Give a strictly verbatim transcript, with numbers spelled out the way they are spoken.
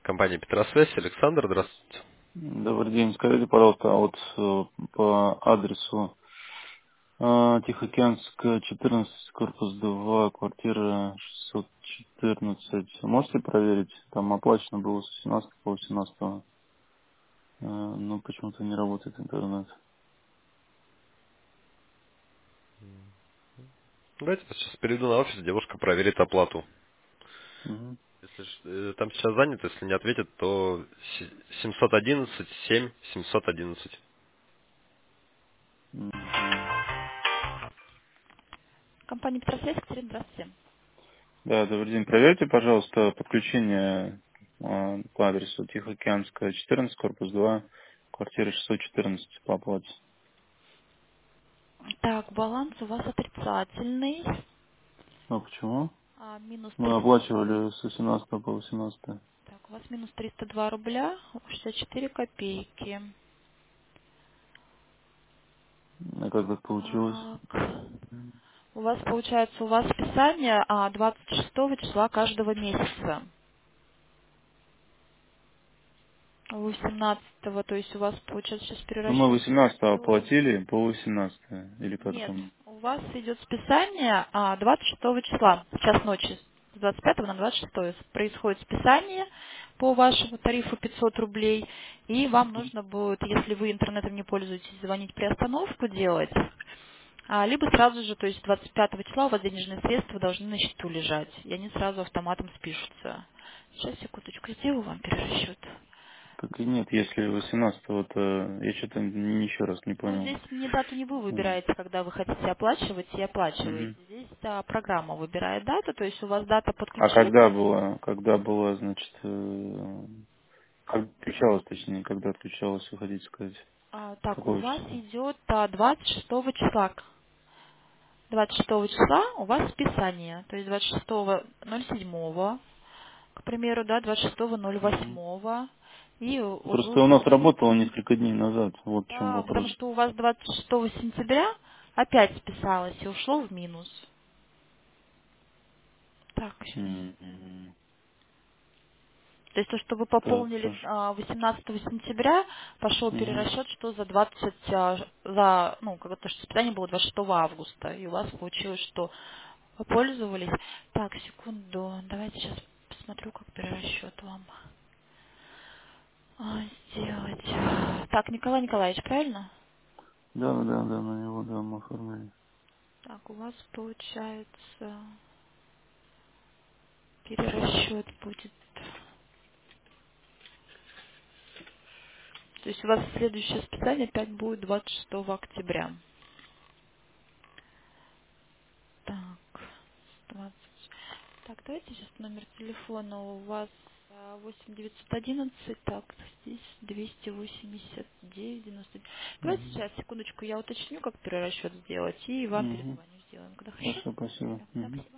Компания Петросвязь. Александр, здравствуйте. Добрый день. Скажите, пожалуйста, а вот э, по адресу э, Тихоокеанская, четырнадцать, корпус два, квартира шестьсот четырнадцать. Можете проверить? Там оплачено было с семнадцатого по восемнадцатое. Э, но почему-то не работает интернет. Давайте я сейчас перейду на офис, девушка проверит оплату. Мгм. Если ж- э, там сейчас занято, если не ответит, то се- семьсот одиннадцать семь семьсот одиннадцать. Мгм. Компания Петросвязь, Екатерина, здравствуйте. Да, добрый день. Проверьте, пожалуйста, подключение э, по адресу Тихоокеанская, четырнадцать, корпус два, квартира шестьсот четырнадцать по оплате. Так, баланс у вас отрицательный. А почему? А, минус Мы триста. оплачивали с восемнадцатого по восемнадцатое. Так, у вас минус триста два рубля шестьдесят четыре копейки. А как так получилось? Так. У вас получается, у вас списание а, двадцать шестого числа каждого месяца. Вы семнадцатого, то есть у вас получается сейчас Ну, мы перерасчет восемнадцатого идет. оплатили по восемнадцатое. Или как Нет, там? у вас идет списание а, двадцать шестого числа, в час ночи, с двадцать пятого на двадцать шестое происходит списание по вашему тарифу пятьсот рублей, и вам нужно будет, если вы интернетом не пользуетесь, звонить приостановку делать, а, либо сразу же, то есть двадцать пятого числа у вас денежные средства должны на счету лежать, и они сразу автоматом спишутся. Сейчас, секундочку, сделаю вам перерасчет. Так и нет, если восемнадцатого, то я что-то еще раз не Ну, понял. здесь не дату не вы Мгм. выбираете, когда вы хотите оплачивать, и оплачиваете. Мгм. Здесь а, программа выбирает дату, то есть у вас дата А когда подключения. было, когда было, значит, э, как отключалось, точнее, когда отключалось, вы хотите сказать, А, так, у какое вас число? идет а, двадцать шестого числа. двадцать шестого числа у вас списание, то есть двадцать шестого ноль седьмого, к примеру, да, двадцать шестого ноль Мгм. восьмого. И у- вы Просто у нас работало несколько дней назад, вот в чем да, потому вопрос. что у вас двадцать шестого сентября опять списалось и ушло в минус. Так, сейчас. Мгм. То есть то, что вы Так, пополнили хорошо. а, восемнадцатого сентября, пошел Мгм. перерасчет, что за двадцать, а, за, ну, как то, что списание было двадцать шестого августа, и у вас получилось, что вы пользовались. Так, секунду, давайте сейчас посмотрю, как перерасчет вам а, сделать. Так, Николай Николаевич, правильно? Да, да, да, да, на него, да, мы оформили. Так, у вас получается перерасчет будет. То есть у вас следующее списание опять будет двадцать шестого октября. Так, двадцать. Так, давайте сейчас номер телефона у вас а, восемь девятьсот одиннадцать, так, здесь двести восемьдесят девять девяносто. Давайте Мгм. сейчас, секундочку, я уточню, как перерасчет сделать, и вам Мгм. перезвоню, сделаем, когда хорошо? Хорошо, спасибо. Все, так, Мгм. спасибо.